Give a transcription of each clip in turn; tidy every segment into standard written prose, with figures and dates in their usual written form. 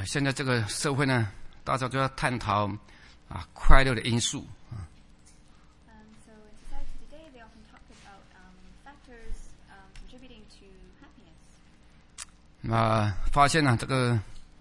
现在这个社会呢，大家都要探讨快乐的因素 So in society today, they often talk about factors contributing to happiness. 发现呢，这个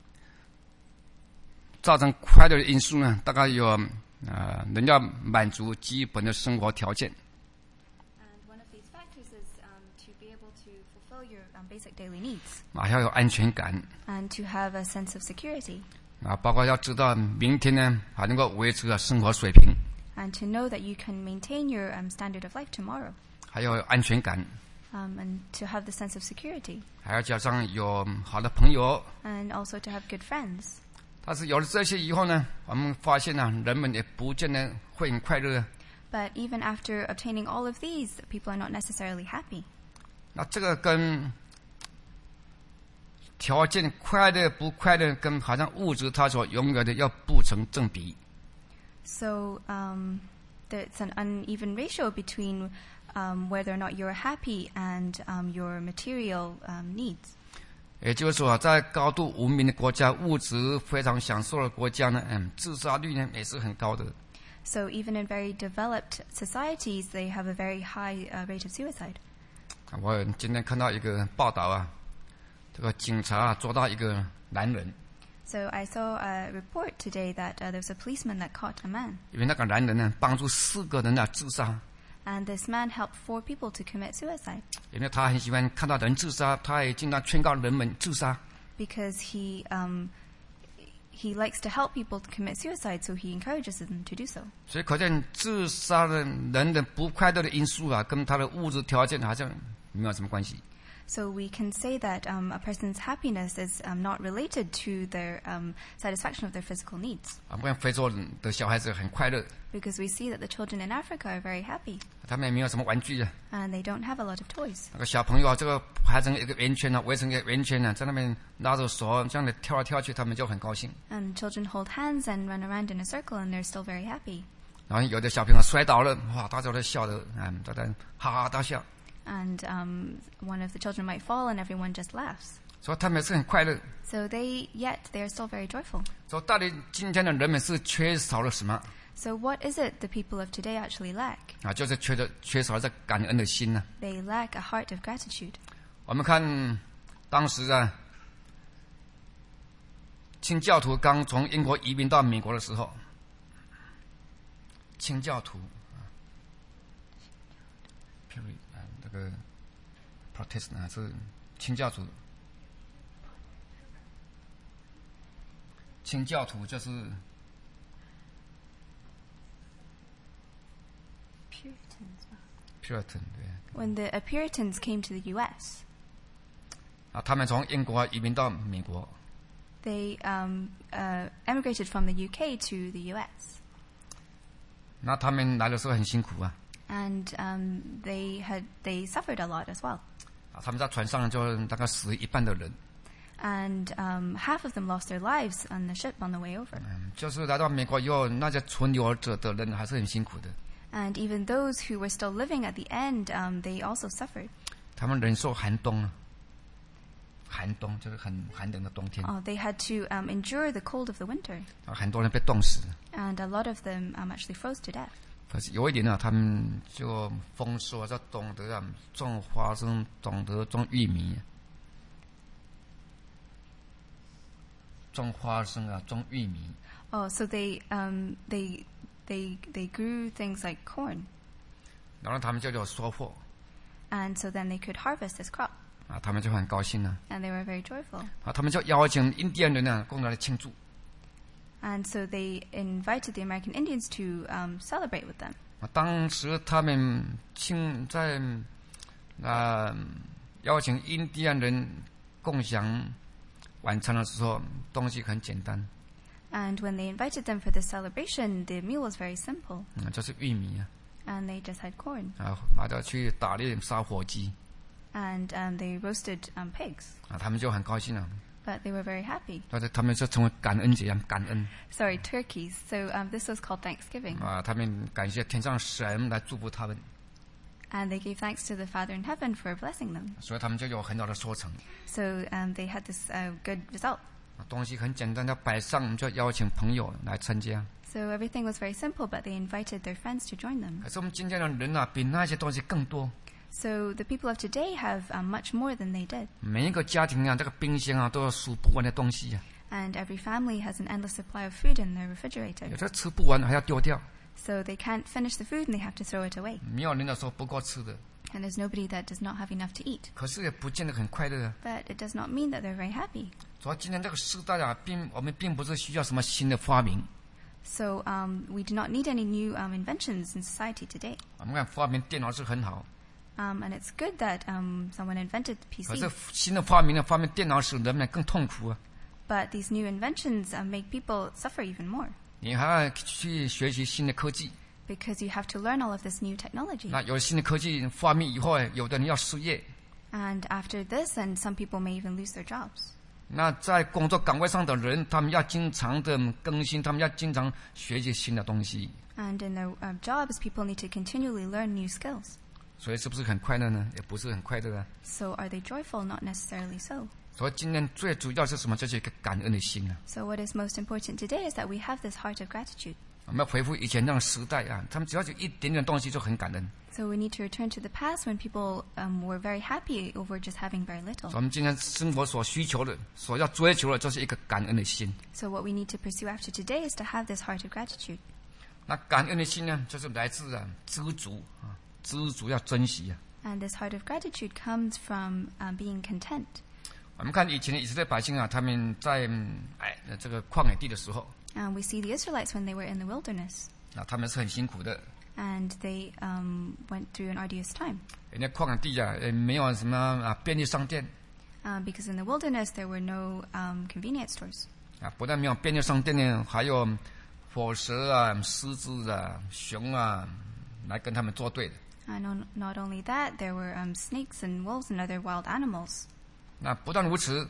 造成快乐的因素呢，大概有人要满足基本的生活条件。 And one of these factors is to be able to fulfill your basic daily needs. 要有安全感。 And to have a sense of security. 包括要知道明天呢还能够维持生活水平。 And to know that you can maintain your standard of life tomorrow. 还有安全感。 And to have the sense of security. 还要加上有好的朋友。 And also to have good friends. 但是有了这些以后呢，我们发现呢，人们也不见得会很快乐。 But even after obtaining all of these, people are not necessarily happy. 那这个跟条件快乐不快乐，跟好像物质它所拥有的要不成正比。 So there's an uneven ratio between whether or not you're happy and your material needs. 也就是说，在高度文明的国家，物质非常享受的国家呢，自杀率呢也是很高的。 So even in very developed societies, they have a very high rate of suicide. 我今天看到一个报道这个警察捉到一个男人。 So I saw a report today that there was a policeman that caught a man. 因为那个男人呢，帮助4个人自杀。 And this man helped 4 people to commit suicide. 因为他很喜欢看到人自杀，他也经常劝告人们自杀。 Because he likes to help people to commit suicide, so he encourages them to do so. 所以可见自杀的人的不快乐的因素跟他的物质条件好像没有什么关系。 So we can say that a person's happiness is not related to their satisfaction of their physical needs. 我们非洲的小孩子很快乐。 Because we see that the children in Africa are very happy. 他们也没有什么玩具 And they don't have a lot of toys. 那个小朋友这个排成一个圆圈围成一个圆圈在那边拉着手这样的跳来跳去，他们就很高兴。 And children hold hands and run around in a circle, and they're still very happy. 然后有的小朋友摔倒了，哇，大家都笑得大家哈哈大笑。 And one of the children might fall, and everyone just laughs. 所以他们是很快乐。 So they are still very joyful. 所以到底今天的人们是缺少了什么？ So what is it the people of today actually lack? 就是缺少这感恩的心呢。 They lack a heart of gratitude. 我们看当时清教徒刚从英国移民到美国的时候，清教徒那个 Protestant 是清教徒，清教徒就是 Puritan 对。 When the Puritans came to the U.S. 他们从英国移民到美国。 They emigrated from the UK to the U.S. 那他们来的时候很辛苦 And they suffered a lot as well. 他们在船上就大概死一半的人。 And half of them lost their lives on the ship on the way over. 就是来到美国以后，那些存留者的人还是很辛苦的。 And even those who were still living at the end, they also suffered. 他们忍受寒冬寒冬就是很寒冷的冬天。 They had to endure the cold of the winter. 很多人被冻死。 And a lot of them actually froze to death. 可是有一点他们就丰收，就懂得种花生，懂得种玉米。种花生种玉米。 So they grew things like corn. 然后他们就有收获。 And so then they could harvest this crop. 他们就很高兴了。 And they were very joyful. 他们就邀请印第安人共同来庆祝。 And so they invited the American Indians to celebrate with them. 当时他们在邀请印第安人共享晚餐的时候，东西很简单。 And when they invited them for this celebration, the meal was very simple. 就是玉米 And they just had corn. 买到去打猎杀火鸡。 And they roasted pigs. 他们就很高兴了。 But they were very happy. 他们就成为感恩节，感恩。 Sorry, turkeys. So this was called Thanksgiving. 他们感谢天上神来祝福他们。 And they gave thanks to the Father in heaven for blessing them. 所以他们就有很好的收成。 So they had this good result. 东西很简单，要摆上就邀请朋友来参加。 So everything was very simple, but they invited their friends to join them. 可是我们今天的人啊，比那些东西更多。 So the people of today have much more than they did. 每一个家庭啊，这个冰箱啊，都有数不完的东西啊。 And every family has an endless supply of food in their refrigerator. 有的吃不完还要丢掉。 So they can't finish the food and they have to throw it away. 没有人的时候不够吃的。 And there's nobody that does not have enough to eat. 可是也不见得很快乐啊。 But it does not mean that they're very happy. 所以今天这个时代啊，我们并不是需要什么新的发明。 So we do not need any new inventions in society today. 我们看发明电脑是很好。 And it's good that someone invented the 可是 PC. 新的发明电脑使人们更痛苦啊。 But these new inventions make people suffer even more. 你还要去学习新的科技。 Because you have to learn all of this new technology. 那有新的科技发明以后，有的人要失业。 And after this, and some people may even lose their jobs. 那在工作岗位上的人，他们要经常的更新，他们要经常学习新的东西。 And in their jobs, people need to continually learn new skills. 所以是不是很快乐呢？也不是很快乐啊。 So are they joyful? Not necessarily so. 所以今天最主要是什么？就是一个感恩的心啊。 So what is most important today is that we have this heart of gratitude. 我们要回复以前那个时代啊，他们只要有一点点东西就很感恩。 So we need to return to the past when people were very happy over just having very little. 所以我们今天生活所需求的、所要追求的，就是一个感恩的心。 So what we need to pursue after today is to have this heart of gratitude. 那感恩的心呢，就是来自知足啊，知足要珍惜啊。 And this heart of gratitude comes from being content. 我们看以前的以色列百姓啊，他们在这个旷野地的时候。 We see the Israelites when they were in the wilderness. 那他们是很辛苦的。 And they went through an arduous time. 人家旷野地啊，没有什么便利商店。 Because in the wilderness there were no convenience stores. 不但没有便利商店呢，还有火蛇啊、狮子啊、熊啊，来跟他们作对的。 And not only that, there were snakes and wolves and other wild animals. 那不但如此。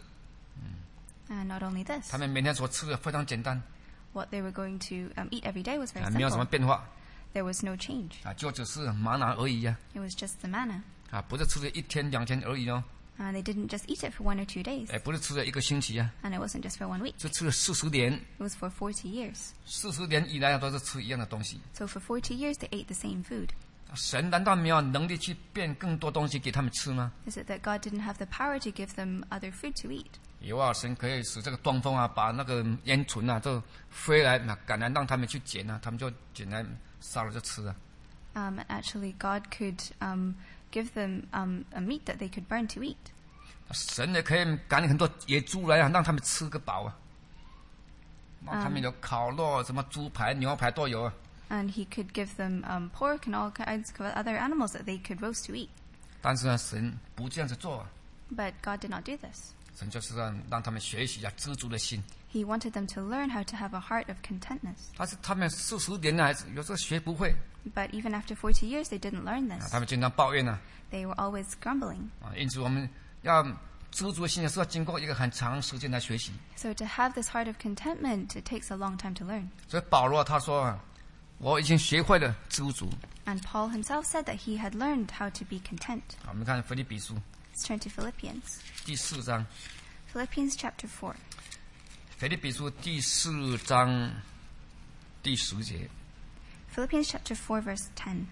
And not only this. 他们每天所吃的非常简单。 What they were going to eat every day was very simple. 没有什么变化。 There was no change. 就只是玛拿而已啊。 It was just the manna. 不是吃了1天2天而已哦。 They didn't just eat it for 1 or 2 days. 不是吃了1个星期啊。 And it wasn't just for 1 week. 是吃了40年。 It was for 40 years. 40年以来都是吃一样的东西。 So for 40 years they ate the same food. 神难道没有能力去变更多东西给他们吃吗？ Is it that God didn't have the power to give them other food to eat? 有啊，神可以使这个东风啊，把那个烟尘啊，就飞来，赶来让他们去捡啊，他们就捡来烧了就吃啊。 Actually, God could give them a meat that they could burn to eat. 神也可以赶很多野猪来啊，让他们吃个饱啊。他们有烤肉，什么猪排、牛排都有啊。 And he could give them pork and all kinds of other animals that they could roast to eat. 但是呢，神不这样子做啊。 But God did not do this. 神就是让他们学习知足的心。 He wanted them to learn how to have a heart of contentness. 但是他们40年来有时候学不会。 But even after 40 years, they didn't learn this. 他们经常抱怨啊。 They were always grumbling. 因此我们要知足的心是要经过一个很长时间来学习。 So to have this heart of contentment, it takes a long time to learn. 所以保罗他说啊，我已经学会了知足。 And Paul himself said that he had learned how to be content. 我们看腓立比书。 Let's turn to Philippians. 第4章。 Philippians chapter 4. 腓立比书第4章第10节。 Philippians chapter 4 verse 10.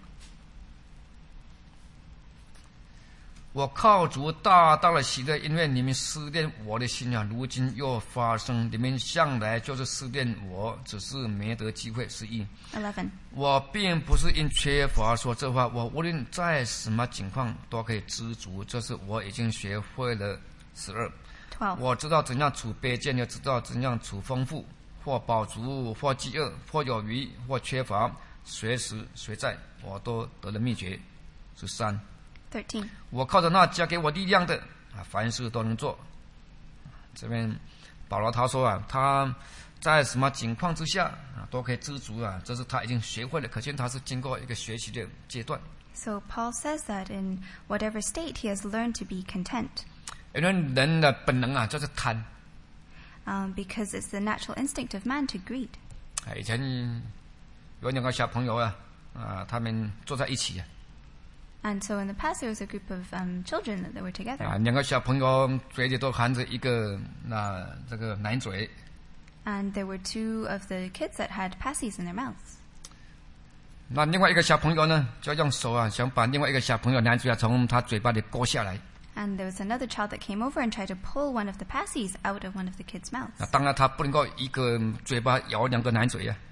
我靠主大大的喜乐，因为你们思念我的心啊，如今又发生，你们向来就是思念我，只是没得机会。11。我并不是因缺乏说这话，我无论在什么情况都可以知足，这是我已经学会了。12。我知道怎样处卑贱，也知道怎样处丰富，或饱足，或饥饿，或有余，或缺乏，随时随在，我都得了秘诀。13。我靠着那加给我力量的凡事都能做。这边保罗他说啊，他在什么情况之下都可以知足啊，这是他已经学会了，可见他是经过一个学习的阶段。 So Paul says that in whatever state he has learned to be content. 因为人的本能啊，就是贪。 Because it's the natural instinct of man to greed. 以前有2个小朋友啊，他们坐在一起啊。 And so in the past, there was a group of children that were together. 2个小朋友嘴里都含着一个这个奶嘴。 And there were 2 of the kids that had passies in their mouths. 那另外一个小朋友呢，就用手想把另外一个小朋友奶嘴从他嘴巴里割下来。 And there was another child that came over and tried to pull one of the passies out of one of the kids' mouths. 那当然他不能够一个嘴巴咬2个奶嘴啊。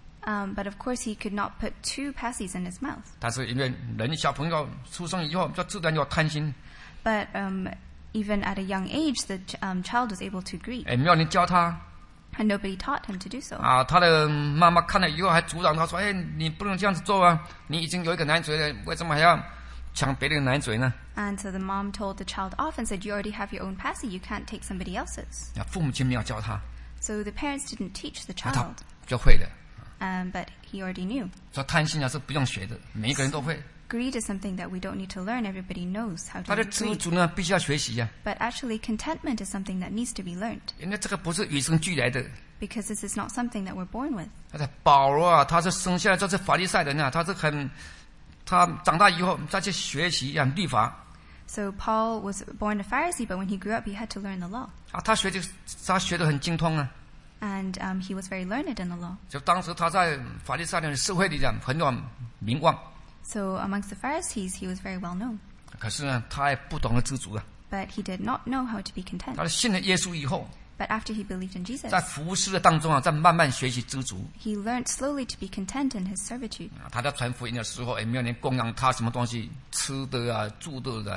But of course he could not put 2 passies in his mouth. 但是因为人小朋友出生以后就自然有贪心。 But even at a young age, the child was able to greed. 没有人教他。 And nobody taught him to do so. 他的妈妈看了以后还阻挡他说：“你不能这样子做啊！你已经有一个奶嘴了，为什么还要抢别人的奶嘴呢？” And so the mom told the child off and said, "You already have your own passy. You can't take somebody else's." 父母亲没有教他。 So the parents didn't teach the 他 child. 就会了。 But he already knew. 说贪心是不用学的，每一个人都会。 Greed is something that we don't need to learn. Everybody knows how to 他的知足呢，必须要学习呀。 But actually, contentment is something that needs to be learned. 因为这个不是与生俱来的。 Because this is not something that we're born with. 保罗他是生下来就是法利赛人他长大以后再去学习律法。 So Paul was born a Pharisee, but when he grew up, he had to learn the law. 他学得很精通啊。 And he was very learned in the law. 就当时他在法利赛人的社会里很有名望。 So amongst the Pharisees, he was very well known. 可是呢，他也不懂得知足啊。 But he did not know how to be content. 他信了耶稣以后。 But after he believed in Jesus, 在服侍的当中在慢慢学习知足。 he learned slowly to be content in his servitude. 他在传福音的时候，也没有人供养他什么东西吃的住的。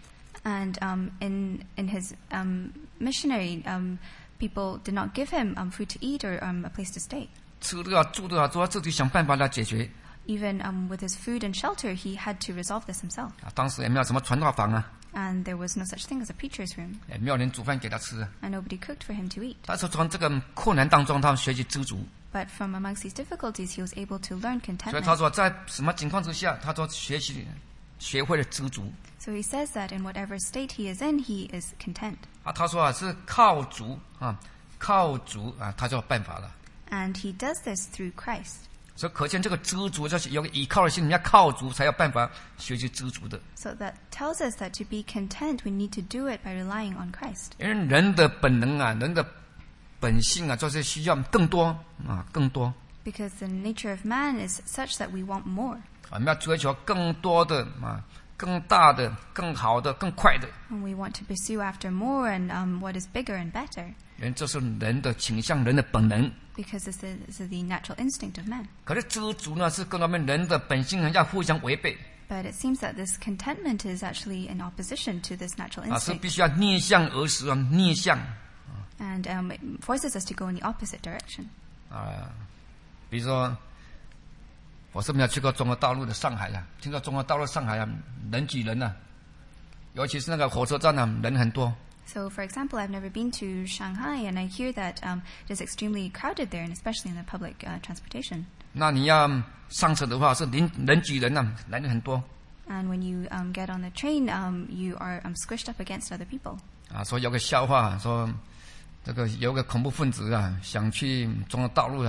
And in his missionary, people did not give him food to eat or a place to stay. 吃的住的都要自己想办法来解决。 Even with his food and shelter, he had to resolve this himself. 当时也没有什么传道房啊。 And there was no such thing as a preacher's room. 也没有人煮饭给他吃。 And nobody cooked for him to eat. 但是从这个困难当中，他学习知足。 But from amongst these difficulties, he was able to learn contentment. 所以他说，在什么情况之下，他说学会了知足。 So he says that in whatever state he is in, he is content. 他说是靠主他就有办法了。 And he does this through Christ. 所以可见这个知足就是有个依靠的心，你要靠主才有办法学习知足的。 So that tells us that to be content, we need to do it by relying on Christ. 因为人的本能人的本性就是需要更多更多。 Because the nature of man is such that we want more. 我们要追求更多的更大的、更好的、更快的。 And we want to pursue after more and what is bigger and better. 因为这是人的倾向，人的本能。 Because this is the natural instinct of man. 可是知足呢，是跟我们人的本性要互相违背。 But it seems that this contentment is actually in opposition to this natural 是 instinct. 必须要逆向而时逆向。 And it forces us to go in the opposite direction. 比如说，我是没有去过中国大陆的上海听说中国大陆上海人挤人尤其是那个火车站人很多。 So, for example, I've never been to Shanghai, and I hear that it is extremely crowded there, and especially in the public transportation. 那你要上车的话，是人挤人人很多。 And when you get on the train, you are squished up against other people. 说有个笑话，说这个有个恐怖分子想去中国大陆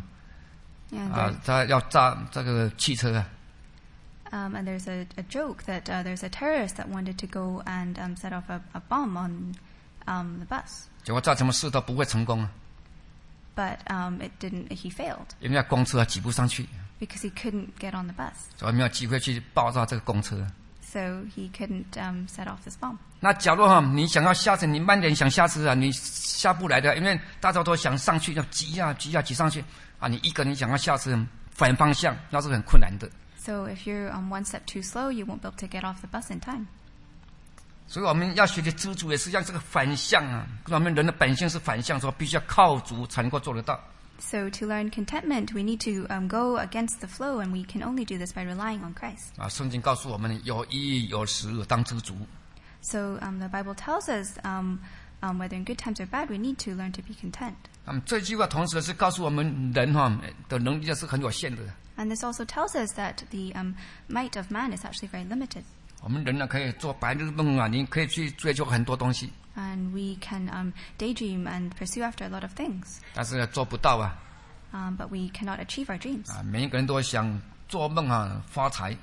他要炸这个汽车 And there's a joke that there's a terrorist that wanted to go and set off a bomb on the bus. 结果再怎么试都不会成功 But it didn't. He failed. 因为公车挤不上去。 Because he couldn't get on the bus. 所以没有机会去爆炸这个公车。 So he couldn't set off this bomb. 那假如你想要下车，你慢点想下车你下不来的，因为大家都想上去，要挤上去你一个人想要下车反方向，那是很困难的。 So if you're one step too slow, you won't be able to get off the bus in time. 所以我们要学习知足，也是让这个反向跟我们人的本性是反向，说必须要靠主才能够做得到。 So to learn contentment, we need to go against the flow, and we can only do this by relying on Christ. 圣经告诉我们，有衣有食当知足。 So the Bible tells us, whether in good times or bad, we need to learn to be content. 这句话同时是告诉我们人的能力是很有限的。 And this also tells us that the might of man is actually very limited. 我们人可以做白日梦你可以去追求很多东西。 And we can daydream and pursue after a lot of things. 但是做不到 but we cannot achieve our dreams. 每一个人都想做梦发财。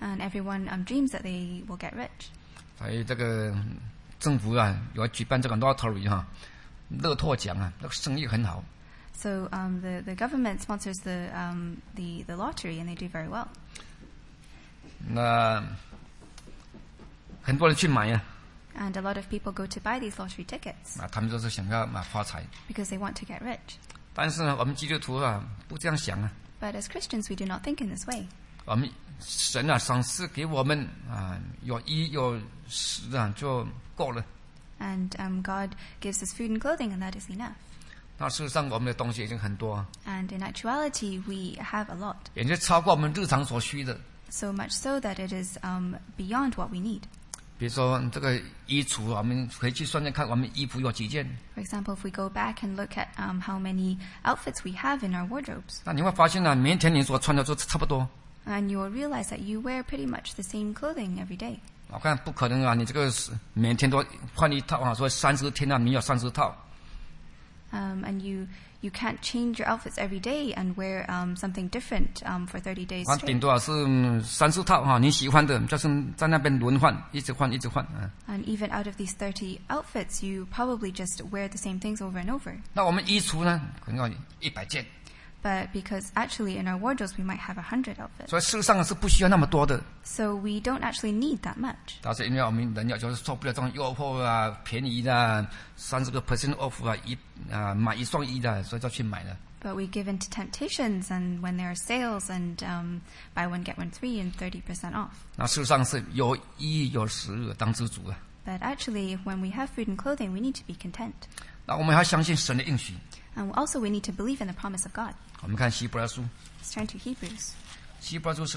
And everyone dreams that they will get rich. 所以这个政府啊，有举办这个 lottery 哈，乐透奖啊，那个生意很好。 So the government sponsors the lottery, and they do very well. 那很多人去买啊。 And a lot of people go to buy these lottery tickets. 他们就是想要发财。 Because they want to get rich. 但是呢，我们基督徒啊，不这样想啊。 But as Christians, we do not think in this way. 我们神啊，赏赐给我们啊，有衣有食啊，就够了。 And God gives us food and clothing, and that is enough. 那事实上，我们的东西已经很多。 And in actuality, we have a lot. 也就超过我们日常所需的。 So much so that it is beyond what we need. 比如说这个衣橱，我们回去算算看，我们衣服有几件。 For example, if we go back and look at how many outfits we have in our wardrobes. 那你会发现啊，每天你所穿的都差不多。 And you will realize that you wear pretty much the same clothing every day. 我看不可能啊，你这个每天都换一套啊，说30天啊，你有30套。 And you can't change your outfits every day and wear something different for 30 days straight. 顶多是30套哈，你喜欢的，就是在那边轮换，一直换。 And even out of these 30 outfits, you probably just wear the same things over and over. 那我们衣橱呢，可能要100件。 But because actually in our wardrobes we might have 100 outfits. 所以事实上是不需要那么多的。 So we don't actually need that much. 但是因为我们人就是受不了这种诱惑啊，便宜的30% off 啊，买1送1的，所以就去买了。 But we give in to temptations, and when there are sales, and buy one get one free and 30% off. 那事实上是有衣有食当知足啊。 But actually, when we have food and clothing, we need to be content. 那我们还要相信神的应许。 And also we need to believe in the promise of God. 我们看希伯来书。 Let's turn to Hebrews. 希伯来书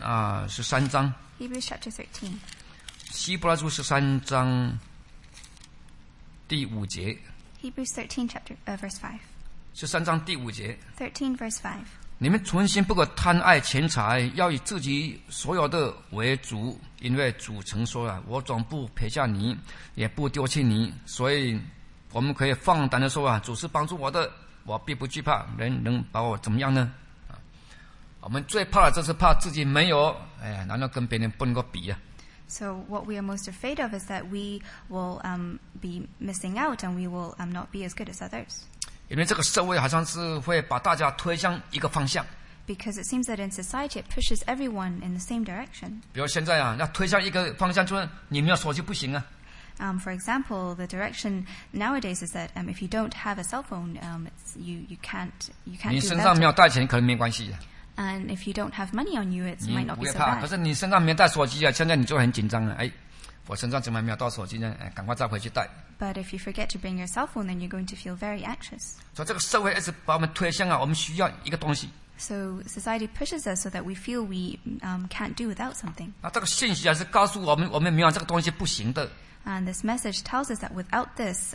13章。 Hebrews chapter 13. 希伯来书13章第5节。 Hebrews 13 verse 5. 13章第5节。 13 verse 5. 你们存心不可贪爱钱财，要以自己所有的为主，因为主曾说了，我总不撇下你，也不丢弃你。所以我们可以放胆的说啊，主是帮助我的，我必不惧怕，人能把我怎么样呢？我们最怕的就是怕自己没有，难道跟别人不能够比啊？ So what we are most afraid of is that we will be missing out, and we will not be as good as others. 因为这个社会好像是会把大家推向一个方向。 Because it seems that in society it pushes everyone in the same direction. 比如现在啊，要推向一个方向，就是你没有手机不行啊。 For example, the direction nowadays is that if you don't have a cell phone, you can't do without it. 你身上没有带钱可能没关系。 And if you don't have money on you, it might not be so 可 bad. 是你身上没带手机啊，现在你就很紧张了。我身上怎么没有带手机呢？赶快再回去带。 But if you forget to bring your cell phone, then you're going to feel very anxious. 所以这个社会一直把我们推向啊，我们需要一个东西。 So society pushes us so that we feel we can't do without something. 那这个信息是告诉我们，我们没有这个东西不行的。 And this message tells us that without this,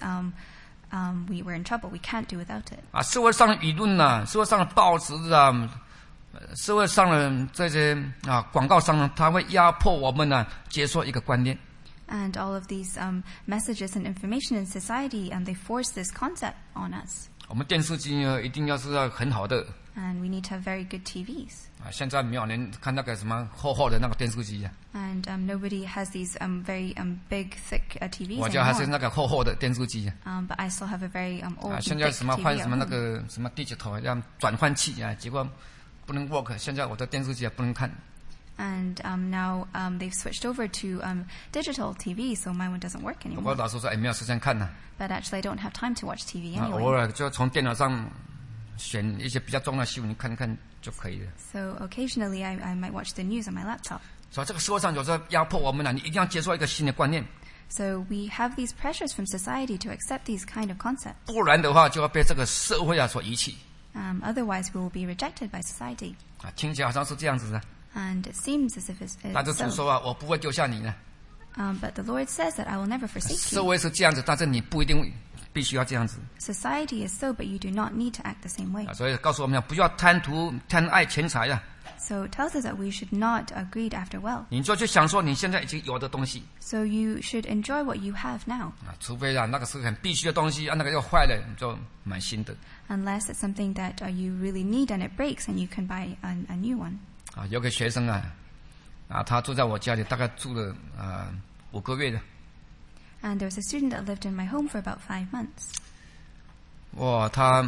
we were in trouble. We can't do without it. 社会上的舆论啊，社会上的报纸啊，社会上的这些广告商呢，他会压迫我们呢，接受一个观念。 And all of these messages and information in society, and they force this concept on us. 我们电视机呢，一定要很好的。 And we need to have very good TVs. 现在没有人看那个什么厚厚的那个电视机啊。 And nobody has these very big, thick TVs 我家还是那个厚厚的电视机。 But I still have a very old, 现在 thick 什么 TV 换什么 at 那 home. 个什么digital 要转换器啊，结果不能 work。现在我的电视机也不能看。 And now they've switched over to digital TV, so my one doesn't work 不过 anymore. 老师说，没有时间看呢。 But actually, I don't have time to watch TV 偶 anyway. 尔就从电脑上选一些比较重要的新闻看看就可以了。 So occasionally, I might watch the news on my laptop. 所以这个社会上有时候压迫我们了，你一定要接受一个新的观念。 So we have these pressures from society to accept these kind of concepts. 不然的话，就要被这个社会所遗弃。 Otherwise, we will be rejected by society. 听起来好像是这样子的。 And it seems as if it's 但是主 so. 说我不会丢下你呢。 But the Lord says that I will never forsake 社 you. 会是这样子，但是你不一定必须要这样子。 Society is so, but you do not need to act the same way. 所以告诉我们不要贪爱钱财啊。 So it tells us that we should not greed after wealth. 你就去享受你现在已经有的东西。 So you should enjoy what you have now. 除非那个是很必须的东西，那个要坏了你就买新的。 Unless it's something that you really need and it breaks, and you can buy a new one. 有个学生他住在我家里，大概住了5个月的。 And there was a student that lived in my home for about 5 months. 哇，他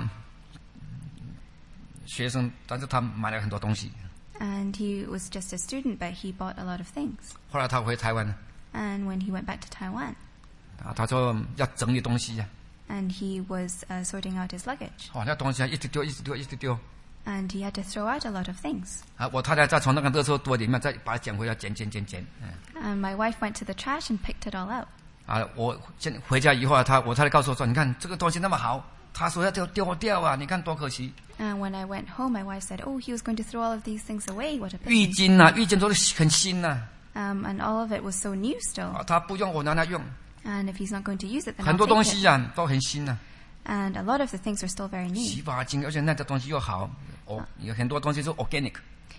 学生，但是他买了很多东西。 And he was just a student, but he bought a lot of things. 后来他回台湾了。 And when he went back to Taiwan. 他说要整理东西呀。 And he was sorting out his luggage. 那东西一直丢，一直丢，一直丢。 And he had to throw out a lot of things. 我太太再从那个垃圾堆里面再把它捡回来，捡。 And my wife went to the trash and picked it all out. 我回家以后我太太告诉我说，你看这个东西那么好，他说要丢掉啊，你看多可惜。 And when I went home, my wife said, "Oh, he was going to throw all of these things away. What a pity." 浴巾都是很新呐。 And all of it was so new still. 他不用我拿来用。 And if he's not going to use it, then 很多东西都很新呐。 And a lot of the things are still very new. 洗发精，而且那个东西又好，有很多东西是 organic.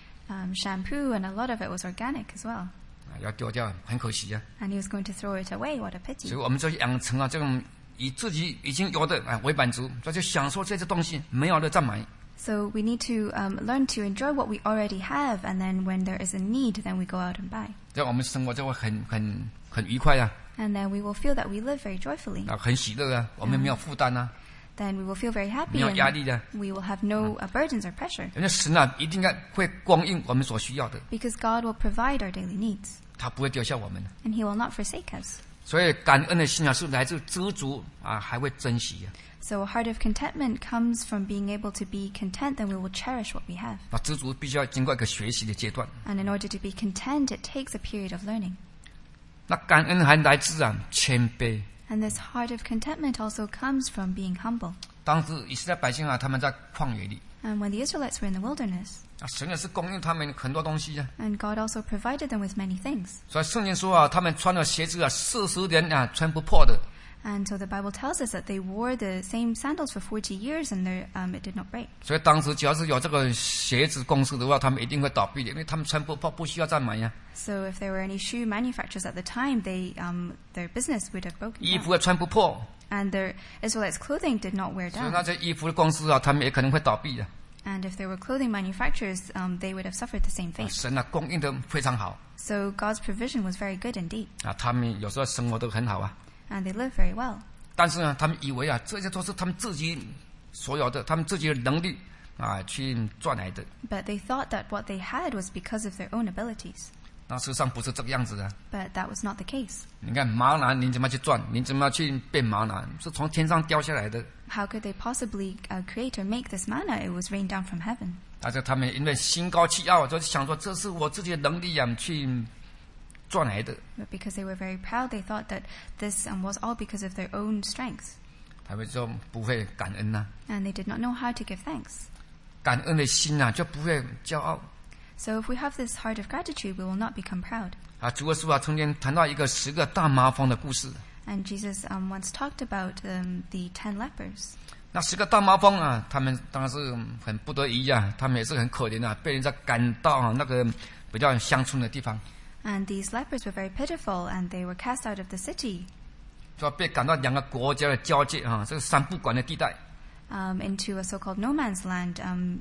Shampoo, and a lot of it was organic as well. 要丢掉，很可惜啊。 And he was going to throw it away. What a pity. 所以我们就养成了这种以自己已经有的为满足，就享受这些东西，没有了再买。 So we need to learn to enjoy what we already have, and then when there is a need, then we go out and buy. 这样我们生活就会很愉快啊。 And then we will feel that we live very joyfully. 很喜乐啊，我们没有负担啊。 Then we will feel very happy. 没有压力的。 We will have no burdens or pressure. 因为神一定会供应我们所需要的。 Because God will provide our daily needs. 他不会丢下我们。 And He will not forsake us. 所以感恩的心是来自知足还会珍惜啊。 So a heart of contentment comes from being able to be content, then we will cherish what we have. 知足必须要经过一个学习的阶段。 And in order to be content, it takes a period of learning. 那感恩还来自谦卑。 And this heart of contentment also comes from being humble. 当时以色列百姓他们在旷野里。 And when the Israelites were in the wilderness. 神也是供应他们很多东西啊。 And God also provided them with many things. 所以圣经说他们穿的鞋子40年穿不破的。 And so the Bible tells us that they wore the same sandals for 40 years and it did not break. 所以当时只要是有这个鞋子公司的话，他们一定会倒闭的，因为他们穿不破，不需要再买呀。 So if there were any shoe manufacturers at the time, their business would have broken. 衣服也穿不破。 And their Israelites' clothing did not wear down. 所以那些衣服的公司他们也可能会倒闭的。 And if there were clothing manufacturers, they would have suffered the same fate. 神供应的非常好。 So God's provision was very good indeed. 他们有时候生活都很好啊。 And they live very well. 但是他们以为这些都是他们自己所有的，他们自己的能力去赚来的。 But they thought that what they had was because of their own abilities. 那事实上不是这个样子的。 But that was not the case. 你看玛拿，你怎么去赚？你怎么去变玛拿？是从天上掉下来的。 How could they possibly create or make this manna? It was rained down from heaven. 但是他们因为心高气傲，就想说这是我自己的能力去赚来的。 But because they were very proud, they thought that this was all because of their own strength. 他们就不会感恩呐。 And they did not know how to give thanks. 感恩的心就不会骄傲。 So if we have this heart of gratitude, we will not become proud. 主耶稣曾经谈到一个10个大麻风的故事。 And Jesus once talked about the 10 lepers. 那10个大麻风他们当然是很不得已他们也是很可怜被人家赶到那个比较乡村的地方。 And these lepers were very pitiful, and they were cast out of the city. 就被赶到2个国家的交界这个三不管的地带。 Into a so-called no man's land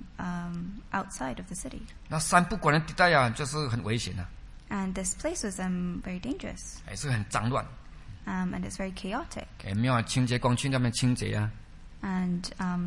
outside of the city. 那三不管的地带就是很危险 And this place was very dangerous. 也是很脏乱。 And it's very chaotic. 也没有清洁工去那边清洁 And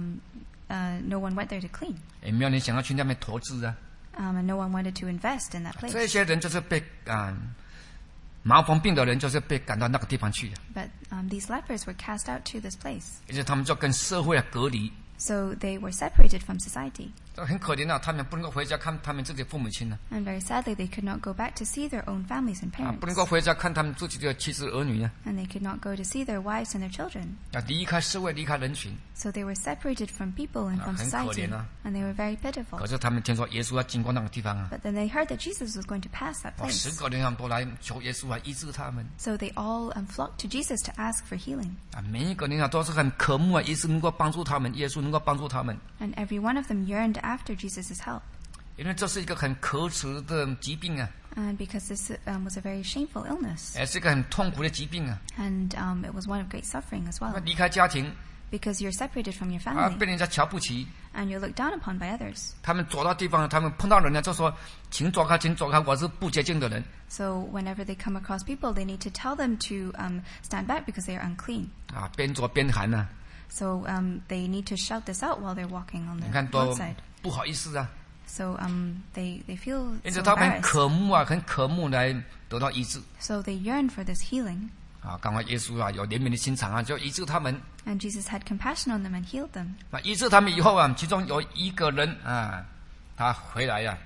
no one went there to clean. 也没有人想要去那边投资 And no one wanted to invest in that place. 这些人就是被麻风病的人就是被赶到那个地方去。 But these lepers were cast out to this place. 而且他们就跟社会隔离。 So they were separated from society. 很可怜他们不能够回家看他们自己的父母亲 And very sadly, they could not go back to see their own families and parents. 不能够回家看他们自己的妻子儿女 And they could not go to see their wives and their children. 离开社会，离开人群。 So they were separated from people and from 很可 society. 怜 And they were very pitiful. 可是他们听说耶稣要经过那个地方 But then they heard that Jesus was going to pass that place. 10个人都来求耶稣医治他们。 So they all flocked to Jesus to ask for healing. 每一个人都是很渴慕耶稣能够帮助他们，耶稣能够帮助他们。 And every one of them yearned after Jesus' help. 因为这是一个很可耻的疾病 And because this was a very shameful illness. 是个很痛苦的疾病啊。 And it was one of great suffering as well. 离开家庭。 Because you're separated from your family. 被人家瞧不起。 And you're looked down upon by others. 他们走到地方，他们碰到人呢，就说：“请走开，请走开，我是不洁净的人。” So whenever they come across people, they need to tell them to stand back because they are unclean. 边走边喊呢。 So they need to shout this out while they're walking on the roadside. 你看多不好意思啊。 So they feel so embarrassed. 因此他们很渴慕啊，很渴慕来得到医治。 So they yearn for this healing. 刚好耶稣啊有怜悯的心肠啊，就医治他们。 And Jesus had compassion on them and healed them. 医治他们以后啊，其中有一个人啊，他回来呀。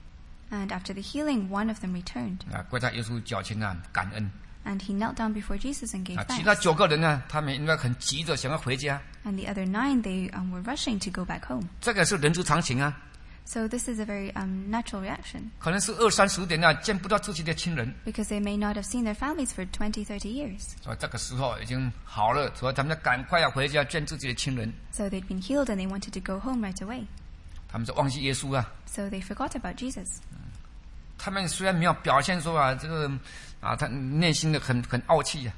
And after the healing, one of them returned. 跪在耶稣脚前啊，感恩。 And he knelt down before Jesus and gave thanks. 其他9个人呢，他们应该很急着想要回家。 And the other 9, they were rushing to go back home. 这个是人之常情啊。 So this is a very natural reaction. 可能是20-30年啊，见不到自己的亲人。 Because they may not have seen their families for 20-30 years. 所以这个时候已经好了，所以他们就赶快要回家见自己的亲人。 So they'd been healed and they wanted to go home right away. 他们就忘记耶稣啊。 So they forgot about Jesus. 他们虽然没有表现说啊，这个啊，他内心的很傲气啊。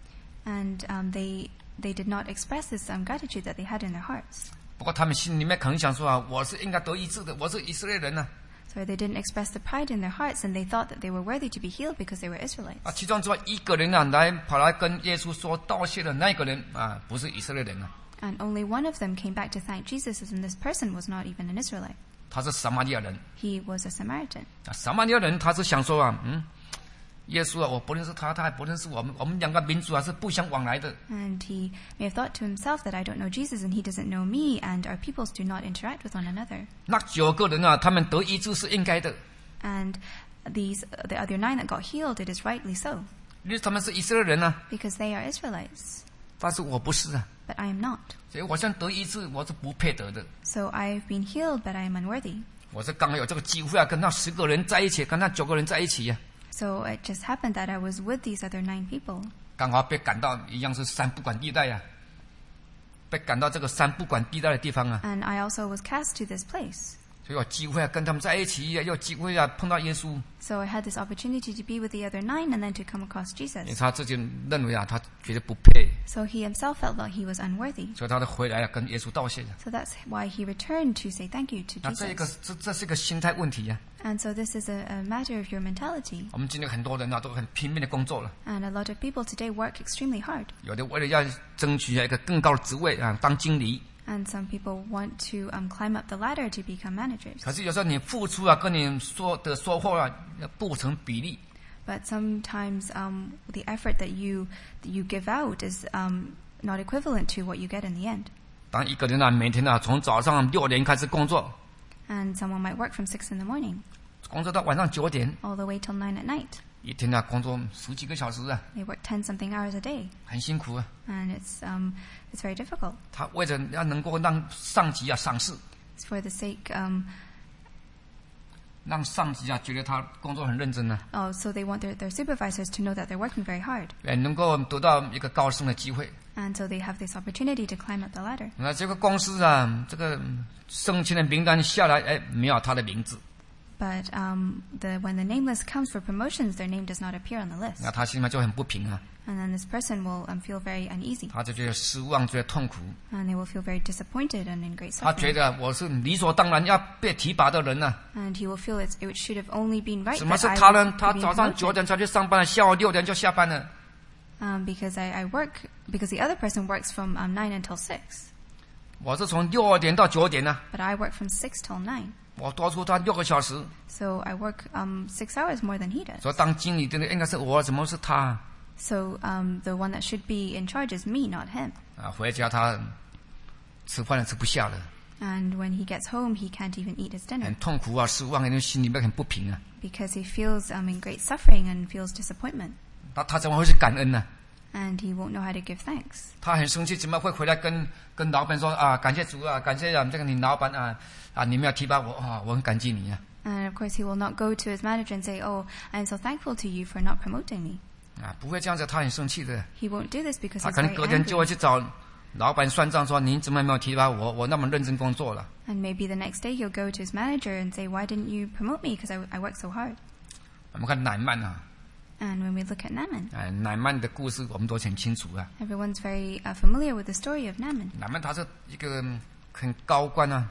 And they did not express this gratitude that they had in their hearts. 不过他们心里面可能想说啊，我是应该得医治的，我是以色列人啊。 So they didn't express the pride in their hearts, and they thought that they were worthy to be healed because they were Israelites. 其中只有一个人啊，跑来跟耶稣说道谢的那个人啊，不是以色列人啊。 And only one of them came back to thank Jesus, and this person was not even an Israelite. 他是撒玛利亚人。 He was a Samaritan. 撒玛利亚人他是想说啊，耶稣啊，我不认识他，他还不认识我们，我们两个民族啊是不相往来的。 And he may have thought to himself that I don't know Jesus and he doesn't know me, and our peoples do not interact with one another. 那9个人啊，他们得医治是应该的。 And the other 9 that got healed, it is rightly so. 因为他们是以色列人啊。 Because they are Israelites. 但是我不是啊。 But I am not. 所以我想得医治，我是不配得的。 So I have been healed, but I am unworthy. 我是刚好有这个机会啊，跟那10个人在一起，跟那9个人在一起呀。 So it just happened that I was with these other 9 people. 刚好被赶到一样是三不管地带呀，被赶到这个三不管地带的地方啊。 And I also was cast to this place. 所以有机会啊，跟他们在一起，有机会啊，碰到耶稣。 So I had this opportunity to be with the other 9 and then to come across Jesus. 他自己认为啊，他觉得不配。 So he himself felt that he was unworthy. 所以他就回来啊，跟耶稣道谢。 So that's why he returned to say thank you to Jesus. 这是一个心态问题呀。 And so this is a matter of your mentality. 我们今天很多人啊，都很拼命的工作了。 And a lot of people today work extremely hard. 有的为了要争取一个更高的职位啊，当经理。 And some people want to climb up the ladder to become managers. 可是有时候你付出啊，跟你收获啊不成比例。 But sometimes the effort that you give out is not equivalent to what you get in the end. 当一个人啊，每天啊从早上6点开始工作。 And someone might work from 6 in the morning. 工作到晚上9点。 All the way till 9 at night. 一天啊工作10几个小时啊。 They work 10-something hours a day. 很辛苦啊。 And it's very difficult. 他为了要能够让上级啊赏识。 It's for the sake 让上级啊觉得他工作很认真啊。 Oh, so they want their supervisors to know that they're working very hard. 能够得到一个高升的机会。 And so they have this opportunity to climb up the ladder. 那这个公司啊，这个升迁的名单下来，没有他的名字。 But when the name list comes for promotions, their name does not appear on the list. 那他心里面就很不平啊。 And then this person will feel very uneasy. 他就觉得失望，觉得痛苦。 And they will feel very disappointed and in great suffering. 他觉得我是理所当然要被提拔的人啊。 And he will feel it should have only been right. 什么是他呢？他早上9点才去上班，下午6点就下班了。 Because I work, because the other person works from 9 until 6. 我是从6点到9点呢。 But I work from 6 till 9. 我多出他6个小时。 So I work 6 hours more than he does. 所以当经理的应该是我，怎么是他？ So the one that should be in charge is me, not him. 回家他吃饭也吃不下了。 And when he gets home, he can't even eat his dinner. 很痛苦啊，失望，因为心里面很不平啊。 Because he feels in great suffering and feels disappointment. 他怎么会去感恩呢？ And he won't know how to give thanks. 他很生气，怎么会回来跟老板说啊？感谢主啊，感谢这个你老板啊，你们要提拔我啊，我很感激你啊。 And of course, he will not go to his manager and say, "Oh, I am so thankful to you for not promoting me." 不会这样子，他很生气的。 He won't do this because 他 he's 可能 very 隔天就会 angry. 去找老板算账，说您怎么没有提拔我？我那么认真工作了。 And maybe the next day he'll go to his manager and say, "Why didn't you promote me? Because I worked so hard." 我们看乃曼啊。 And when we look at Naaman, 乃曼的故事我们都很清楚啊。 everyone's very familiar with the story of Naaman. 乃曼他是一个很高官啊，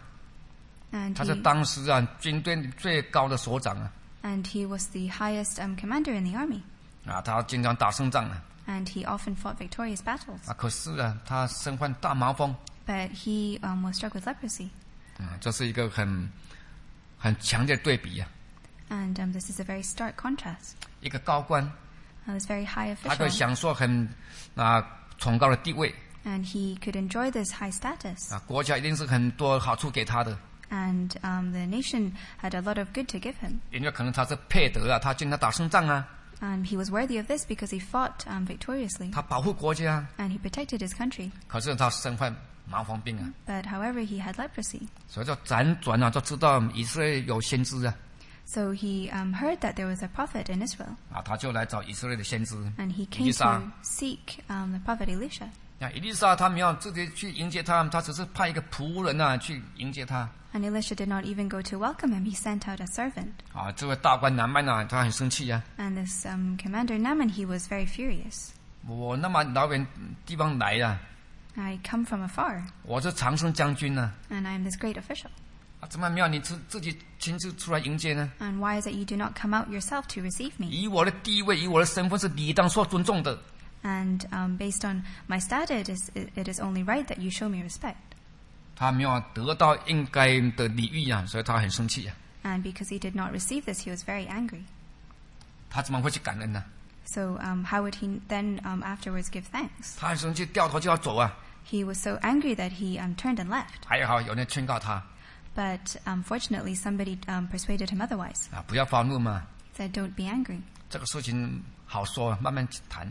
And 他是当时啊军队最高的首长啊。 and he was the highest commander in the army. 啊，他经常打胜仗啊。 And he often fought victorious battles. 啊，可是啊，他身患大麻风。 But he was struck with leprosy. 这是一个很强烈的对比啊。 And this is a very stark contrast. 一个高官， This very high 他可以 official, 享受很崇高的地位 and he could enjoy this high status. 啊，国家一定是很多好处给他的， And the nation had a lot of good to give him. 因为可能他是配得啊，他经常打胜仗啊， And he was worthy of this because he fought victoriously. 他保护国家， And he protected his country. 可是他身患麻风病啊， But however, he had leprosy. 所以就辗转啊，就知道以色列有先知啊， So he heard that there was a prophet in Israel. 啊，他就来找以色列的先知 And he 以 came 利沙。 to seek the prophet Elisha. 那以利沙他没有自己去迎接他，他只是派一个仆人啊去迎接他。 And Elisha did not even go to welcome him. He sent out a servant. 啊，这位大官南曼啊，他很生气啊。 And this commander Naaman, he was very furious. 我那么老远地方来啊， I come from afar, 我是常胜将军啊， and I am this great official. 啊，怎么没有你自己亲自出来迎接呢？ And why is it you do not come out yourself to receive me? 以我的地位，以我的身份是理当受尊重的。 And based on my status, it is only right that you show me respect. 他没有得到应该的礼遇啊，所以他很生气啊。 And because he did not receive this, he was very angry. 他怎么会去感恩呢？ So how would he then afterwards give thanks? 他很生气，掉头就要走啊。 He was so angry that he turned and left. 还好有人劝告他 But fortunately, somebody persuaded him otherwise. 啊，不要发怒嘛， Said, "Don't be angry. 这个事情好说，慢慢谈。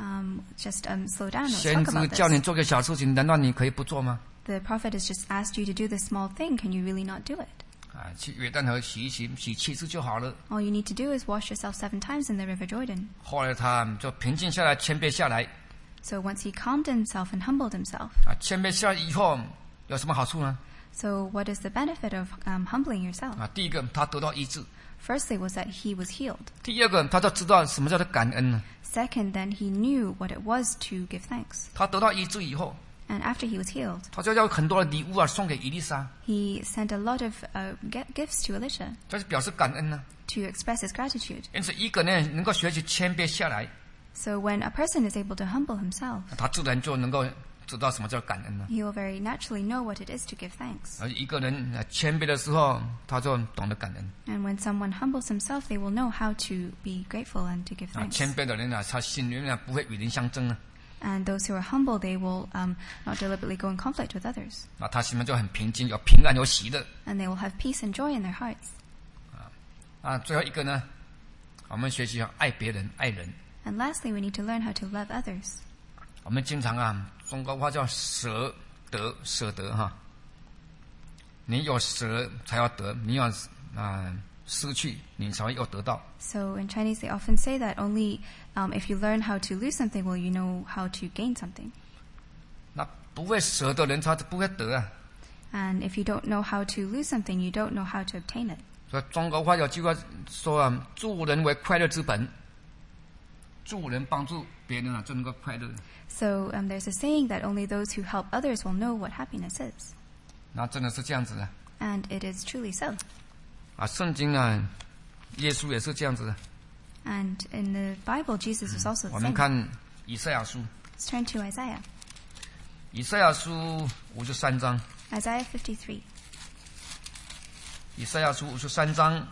Just slow down. Let's 先 talk 知 about 叫你 this." 做个小事情，难道你可以不做吗？ The prophet has just asked you to do this small thing. Can you really not do it? 啊，去约旦河洗一洗，洗7次就好了。 All you need to do is wash yourself 7 times in the River Jordan. 后来他就平静下来，谦卑下来。 So once he calmed himself and humbled himself. 啊，谦卑下来以后有什么好处呢？ So what is the benefit of humbling yourself? 啊，第一个他得到医治， Firstly was that he was healed. 第二个他就知道什么叫做感恩呢？ Second, then he knew what it was to give thanks. 他得到医治以后， And after he was healed, 他就要很多的礼物啊送给以利沙， he sent a lot of gifts to Elisha 这是表示感恩呢。 to express his gratitude. 因此，一个人能够学习谦卑下来， So when a person is able to humble himself, 他自然就能够知道什么叫感恩呢。 he will very naturally know what it is to give thanks. 而一个人谦卑的时候，他就懂得感恩。 And when someone humbles himself, they will know how to be grateful and to give 啊， thanks. 谦卑的人啊，他心里面不会与人相争啊， And those who are humble, they will not deliberately go in conflict with others. 啊，他心里面就很平静，有平安，有喜乐。 And they will have peace and joy in their hearts. 啊，最后一个呢，我们学习要爱别人，爱人。 And lastly, we need to learn how to love others. 我们经常啊，中国话叫舍得哈。你有舍才要得，你要失去，你才会有得到。 So in Chinese, they often say that only if you learn how to lose something will you know how to gain something. 那不会舍的人，他就不会得啊。 And if you don't know how to lose something, you don't know how to obtain it. 所以中国话有句话说啊，助人为快乐之本。助人帮助别人啊，就能够快乐。 So there's a saying that only those who help others will know what happiness is. 那真的是这样子的 And it is truly so. 啊！圣经啊，耶稣也是这样子的。 And in the Bible, Jesus was also 我 the 们 same. 看以赛亚书， Let's turn to Isaiah. 以赛亚书53章， Isaiah 53. 以赛亚书53章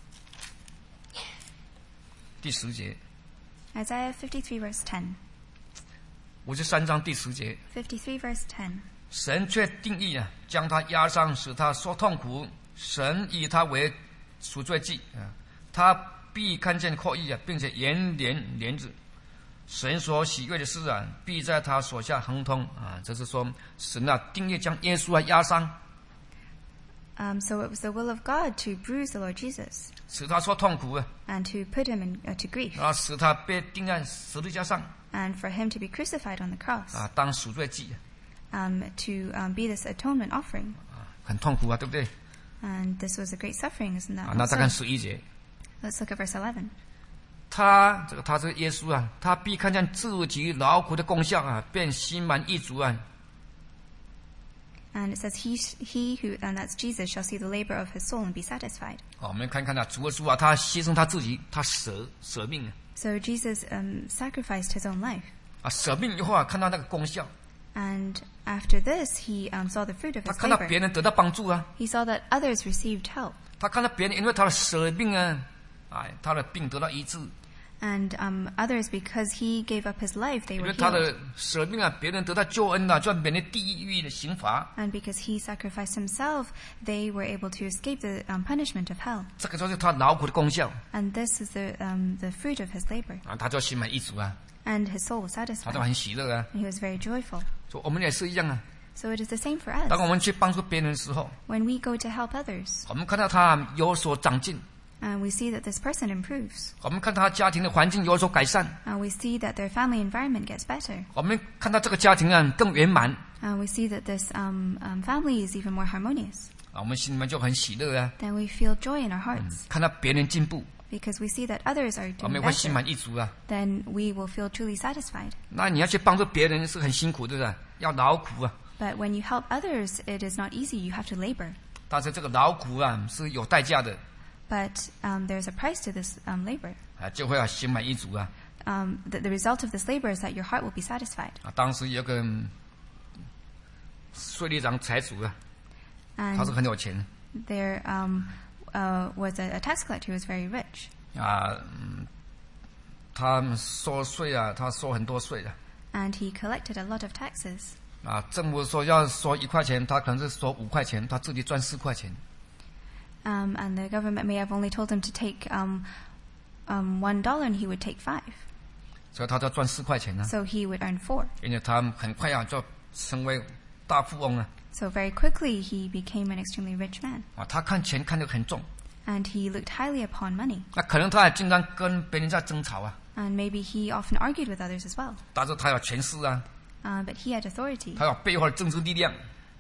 第10节。 Isaiah 53 verse 10. 53章第10节， 53 verse 10. 神却定义啊，将他压伤，使他受痛苦。神以他为赎罪祭啊，他必看见后裔啊，并且延连连子。神所喜悦的事啊，必在他手下亨通啊。这是说神啊，定义将耶稣啊压伤， So it was the will of God to bruise the Lord Jesus 使他受痛苦啊， and to put him to grief 啊，使他被钉在十字架上 and for him to be crucified on the cross 啊，当赎罪祭 to be this atonement offering. 啊，很痛苦啊，对不对？ And this was a great suffering, isn't that 啊，那再看 also? 11节， Let's look at verse 11. 他是耶稣啊，他必看见自己劳苦的功效啊，便心满意足啊。 And it says he who, and that's Jesus, shall see the labor of his soul and be satisfied. 我们看啊，主耶稣啊，他牺牲他自己，他舍命啊。 So Jesus sacrificed his own life. 啊，舍命以后啊，看到那个功效。 And after this, he saw the fruit of 他 his 看到 labor. 别人得到帮助啊。 He saw that others received help. 他看到别人因为他的舍命啊，他的病得到医治。 And others, because he gave up his life, they 因 were 为他 healed. 的舍命啊，别人得到救恩啊，就免了地狱的刑罚。 And because he sacrificed himself, they were able to escape the punishment of hell. 这个就是他劳苦的功效。 And this is the fruit of his labor. 啊，他就心满意足啊， And his soul was 他 satisfied. 就很喜乐啊。 And he was very joyful. 说我们也是一样啊。 So it is the same for 当 us. 我们去帮助别人的时候， When we go to help others, 我们看到他有所长进， we see that this person improves. 我们看他家庭的环境有所改善， We see that their family environment gets better. 我们看到这个家庭啊更圆满， We see that this family is even more harmonious. 我们心里面就很喜乐啊。 Then we feel joy in our hearts 看到别人进步， because we see that others are 我 doing 们会心 better. 满意足啊。 Then we will feel truly satisfied. 那你要去帮助别人是很辛苦的，对不对？要劳苦啊。 But when you help others, it is not easy. You have to labor. 但是这个劳苦啊是有代价的， But there's a price to this labor. 就会心满意足啊。 The result of this labor is that your heart will be satisfied. 当时有个税吏长财主啊，他是 And 很有钱 there was a tax collector who was very rich. 啊，他收税啊，他收很多税的。 And he collected a lot of taxes. 啊，政府说要收1块钱，他可能是收5块钱，他自己赚4块钱。 And the government may have only told him to take $1 and he would take 5. 所以他就赚4块钱呢。 So he would earn 4. 因为他很快啊就成为大富翁了。 So very quickly he became an extremely rich man. 啊，他看钱看得很重。 And he looked highly upon money. 那可能他也经常跟别人在争吵啊。 And maybe he often argued with others as well. 但是他有权势啊， But he had authority. 他有背后的政治力量，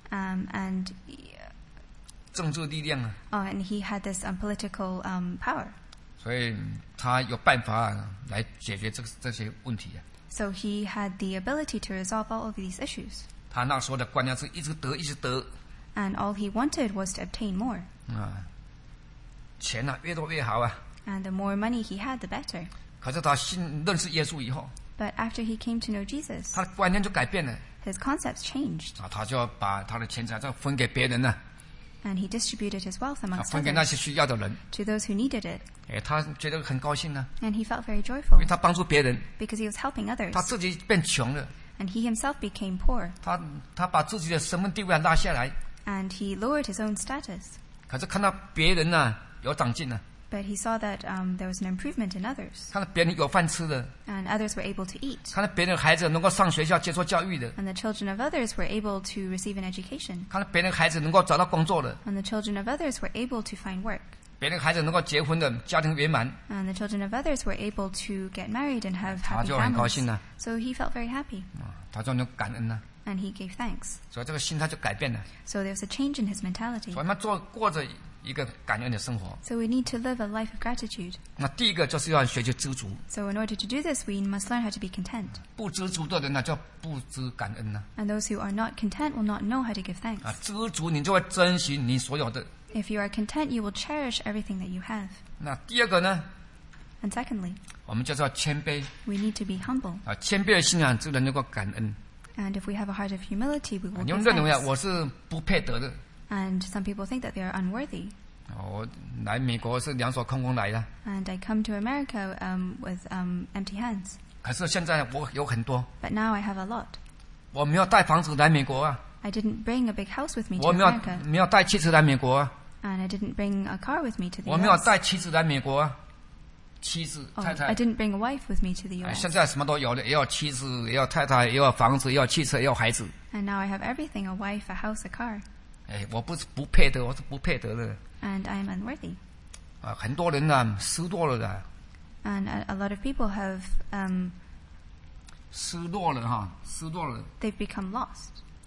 And 政治力量啊， and he had this political power. 所以他有办法来解决这些问题啊。 So he had the ability to resolve all of these issues. 他那时候的观念是一直得，一直得 And all he wanted was to obtain more. 啊，钱啊越多越好啊。 And the more money he had, the better. 可是他认识耶稣以后， But after he came to know Jesus, 他的观念就改变了 his concepts changed. 啊，他就把他的钱财再分给别人了， And he distributed his wealth 啊， amongst 分给那 others 些需要的人。 to those who needed it. 他觉得很高兴呢， And he felt very 因 joyful 为他帮助别人， because he was helping 他 others. 自己变穷了， And he himself became poor. 他把自己的身份地位拉下来， And he lowered his own status. 可是看到别人呢有长进了， But he saw that there was an improvement in others. 看到别人有饭吃的， And others were able to eat. 看到别人的孩子能够上学校接受教育的， And the children of others were able to receive an education. 看到别人的孩子能够找到工作的， And the children of others were able to find work. 别人的孩子能够结婚的，家庭圆满， And the children of others were able to get married and have 他 happy 就很高 families. 兴了， So he felt very happy. 他就能感恩了， And he gave thanks. 所以这个心态就改变了。 So there was a change in his mentality. 所以我们过着一个感恩的生活。 So we need to live a life of gratitude. 那第一个就是要学习知足， So in order to do this, we must learn how to be content. 不知足的人呢，就不知感恩了。 And those who are not content will not know how to give thanks. 啊，知足你就会珍惜你所有的。 If you are content, you will cherish everything that you have. 那第二个呢， And secondly, 我们就是要谦卑 we need to be humble. 啊，谦卑的心啊，就能够感恩。 And if we have a heart of humility, we 啊 will 你 give 们认为啊， thanks. 我是不配得的。 And some people think that they are unworthy. 我来美国是两手空空来的， And I come to America with empty hands. 可是现在我有很多， But now I have a lot. 我没有带房子来美国啊， I didn't bring a big house with me to 我 America. 没有带妻子来美国啊， And I didn't bring a car with me to the 我没有 US. 带妻子来美国啊，妻子 Oh, 太太 I。didn't bring a wife with me to the 哎， US. 现在什么都有了，也有妻子，也有太太，也有房子，也有汽车，也有孩子。 And now I have everything, a wife, a house, a car. 哎，我不是不配得，我是不配得的。 And I am unworthy. 啊，很多人呢失落了的， And a lot of people have, 失落了哈，失落了。 they've become lost.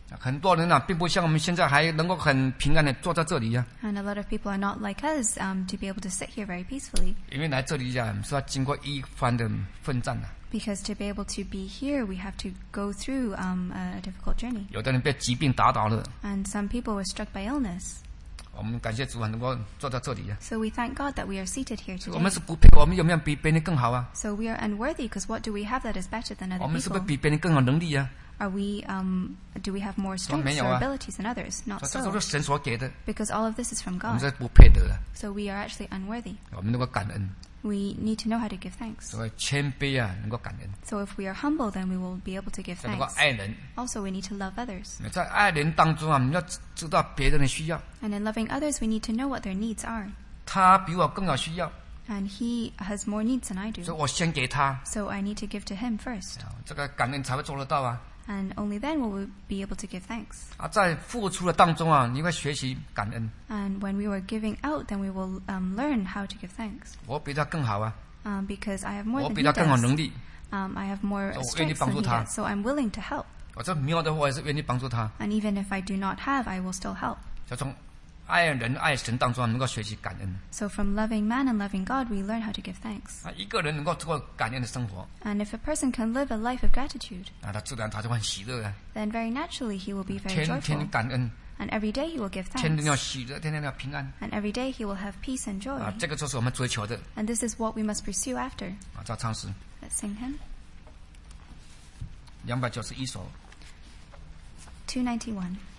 很多人并不像我们现在还能够很平安的坐在这里呀。 And a lot of people are not like us to be able to sit here very peacefully. 因为来这里是要经过一番的奋战的。 Because to be able to be here, we have to go through a difficult journey. 有的人被疾病打倒了。 And some people were struck by illness. 我们感谢主能够坐在这里呀。 So we thank God that we are seated here today. 我们是不配，我们有没有比别人更好啊？ So we are unworthy because what do we have that is better than other 我们是不是 people? 比别人更有能力啊？ Are we do we have more strengths 没有啊。 or abilities than others? Not 这 so. 都是神所给的。 Because all of this is from 我们 God. 是不配得的。 So we are actually unworthy. 我们能够感恩。 We need to know how to give thanks. 所以谦卑能够感恩。 So if we are humble, then we will be able to give 能够 thanks. 爱人。 Also, we need to love others. 在爱人当中我们要知道别人的需要。 And in loving others, we need to know what their needs are. 他比我更有需要。 And he has more needs than I 所以 do. 我先给他。 So I need to give to him first. 这个感恩才会做得到啊。 And only then will we be able to give thanks. 在付出的当中你会学习感恩。 And when we were giving out, then we will learn how to give thanks. 我比他更好啊。 Because I have more 我 than 比 he 他更有 does. 能力。 I have more 我愿意 strengths 帮 than 助 he 他。 does. So I'm willing to help. 我这没有的话，我也是愿意帮助他。 And even if I do not have, I will still help. 就从爱人爱神当中能够学习感恩。 So from loving man and loving God, we learn how to give thanks. 一个人能够过感恩的生活， And if a person can live a life of gratitude, 他自然他就会很喜乐啊。 then very naturally he will be very 天天 joyful. 感恩， And every day he will give 天天要 thanks. 喜乐，天天要平安。 And every day he will have peace and joy. 这个就是我们追求的。 And this is what we must pursue after. 这唱诗 Let's sing him. 291首。 291.